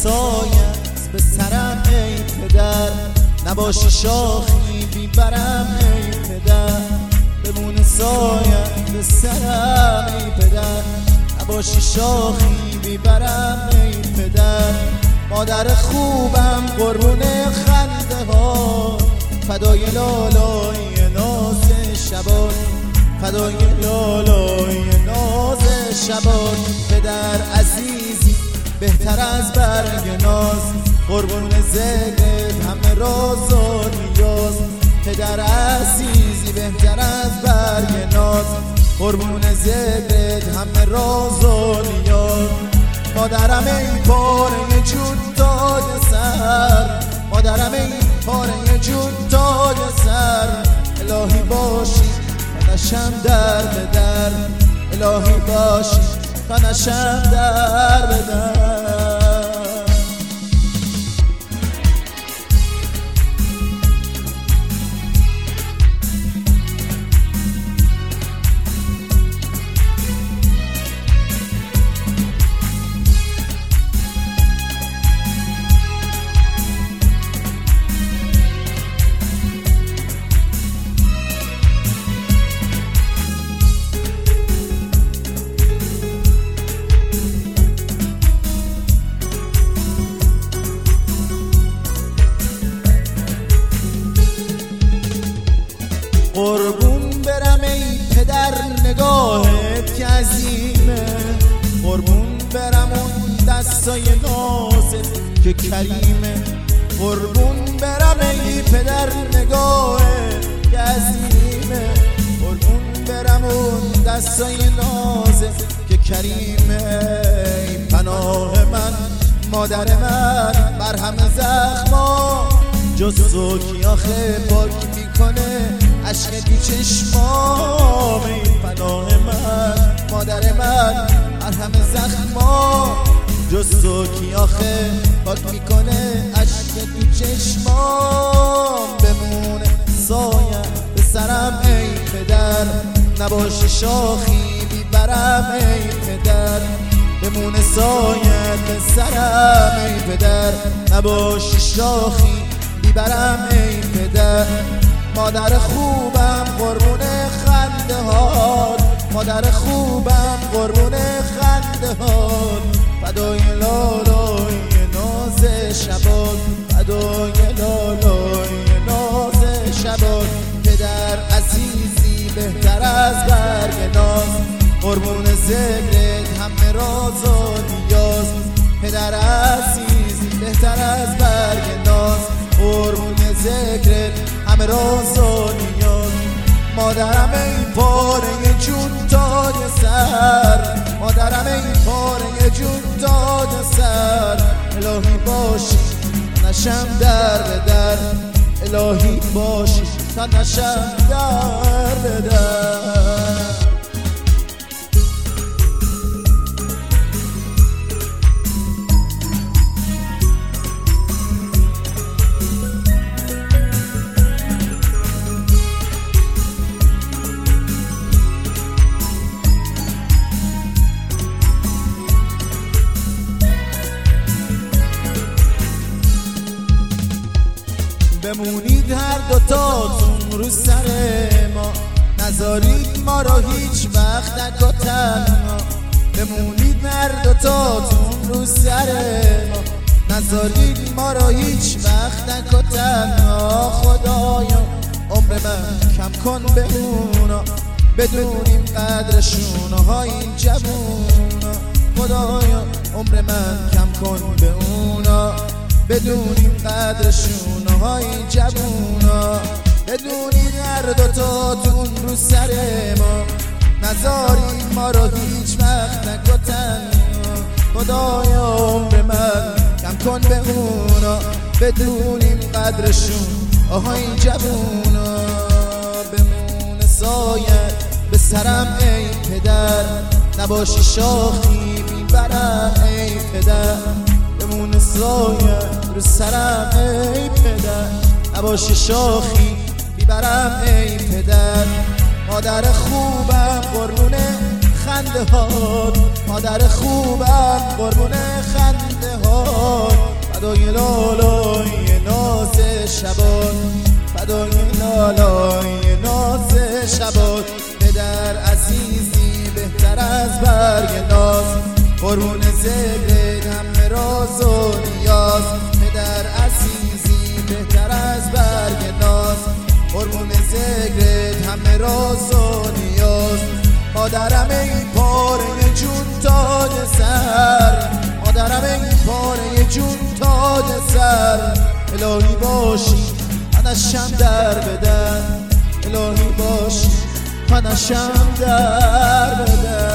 سایت به سرم ای پدر، نباشی شاخی بیبرم ای پدر. بمونه سایت به سرم ای پدر، نباشی شاخی بیبرم ای پدر. مادر خوبم قربون خنده ها، فدای لالای ناز شبان، فدای لالای ناز شبان. پدر عزیزی بهتر از برگ ناز، قربون ذکرت همه راز و نیاز. پدر عزیزی بهتر از برگ ناز، قربون ذکرت همه راز و نیاز. مادرم ای پاره جون تاج سر، مادرم ای پاره جون تاج سر. الهی باشی تا نشم در به در، الهی باشی تا نشم در به در. قربون برم ای پدر نگاهت که عظیمه، قربون برم اون دستای نازت که کریمه. قربون برم ای پدر نگاهت که عظیمه، قربون برم اون دستای نازت که کریمه. ای پناه من مادر من مرهم زخما، جز تو کی آخه پاک میکنه عشق بی چشمام. ای پناه من مادر من مرهم زخما، جز تو کی آخه پاک میکنه عشق بی چشمام. بمونه سایت به سرم ای پدر، نباشی شاخی بیبرم ای پدر. بمونه سایت به سرم ای پدر، نباشی شاخی بیبرم ای پدر. مادر خوبم قربون خنده هات، مادر خوبم قربون خنده هات. فدای لالای ناز شبان، فدای لالای ناز شبان. پدر عزیزی بهتر از برگ ناز، قربون ذکرت همه راز و نیاز. پدر عزیزی بهتر از برگ ناز، قربون ذکرت همه راز و نیاز. مادرم ای پاره جون تاج سر، مادرم ای پاره جون تاج سر. الهی باشی تا نشم در به در، الهی باشی تا نشم در به در. بمونید هر دوتاتون رو سر ما، نذارید ما را هیچ وقت تک و تنها. بمونید هر دوتاتون رو سر ما، نذارید ما را هیچ وقت تک و تنها. خدایا عمر من کم کن به اونا، بدونیم قدرشون های این جوونا. خدایا عمر من کم کن به اونا، بدونیم قدرشون های جوونا. بدونید هر دوتاتون رو سر ما، نذارید ما را هیچ وقت تک و تنها. خدایا عمر من کم کن به اونا، بدونیم قدرشون های جوونا. بمونه سایت به سرم ای پدر، نباشی شاخی بیبرم ای پدر. بمونه سایت رو سرم ای پدر، نباشی شاخی بیبرم ای پدر. مادر خوبم قربون خنده هات، مادر خوبم قربون خنده افتخار، فدای لالای ناز شبان، فدای لالای ناز شبان. پدر عزیزی بهتر از برگ ناز، قربون ذکرت همه راز و نیاز. پدر عزیزی بهتر از برگ ناز، قربون ذکرت همه راز و نیاز. مادرم این پاره جون تاج سر، مادرم این پاره جون تاج سر. الهی باشی منشم در بدن، الهی باشی منشم در بدن.